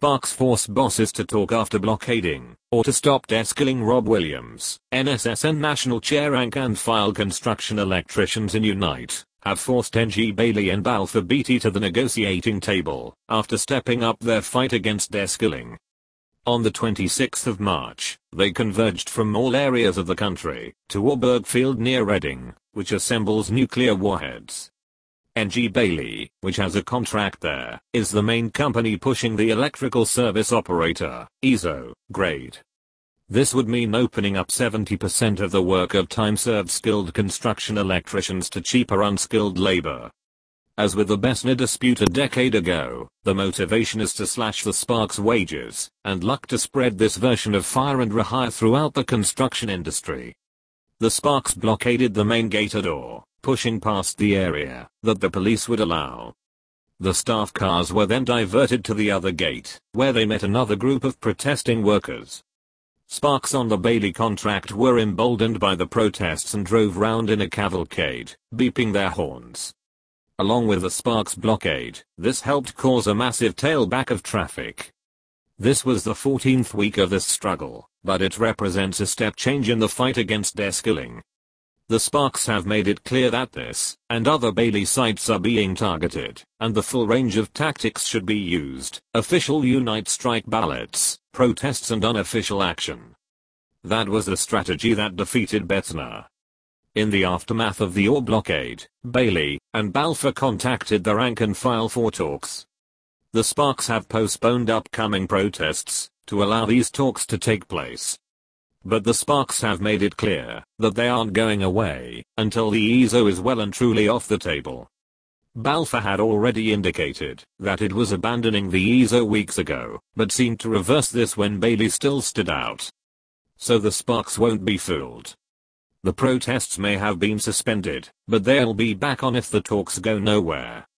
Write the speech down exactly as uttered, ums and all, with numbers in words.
Sparks forced bosses to talk after blockading, or to stop desk-killing Rob Williams. N S S and National Chair rank and file construction electricians in Unite have forced N G Bailey and Balfour Beatty to the negotiating table after stepping up their fight against desk-killing. On the twenty-sixth of March, they converged from all areas of the country to Warburg Field near Reading, which assembles nuclear warheads. N G Bailey, which has a contract there, is the main company pushing the Electrical Service Operator, E S O, grade. This would mean opening up seventy percent of the work of time-served skilled construction electricians to cheaper unskilled labor. As with the Bessner dispute a decade ago, the motivation is to slash the Sparks wages, and luck to spread this version of fire and rehire throughout the construction industry. The Sparks blockaded the main gate door, pushing past the area that the police would allow. The staff cars were then diverted to the other gate, where they met another group of protesting workers. Sparks on the Bailey contract were emboldened by the protests and drove round in a cavalcade, beeping their horns. Along with the Sparks blockade, this helped cause a massive tailback of traffic. This was the fourteenth week of this struggle, but it represents a step change in the fight against desk-killing. The Sparks have made it clear that this and other Bailey sites are being targeted, and the full range of tactics should be used: official Unite strike ballots, protests and unofficial action. That was the strategy that defeated Bessner. In the aftermath of the Orr blockade, Bailey and Balfour contacted the rank and file for talks. The Sparks have postponed upcoming protests to allow these talks to take place. But the Sparks have made it clear that they aren't going away until the E S O is well and truly off the table. Balfour had already indicated that it was abandoning the E S O weeks ago, but seemed to reverse this when Bailey still stood out. So the Sparks won't be fooled. The protests may have been suspended, but they'll be back on if the talks go nowhere.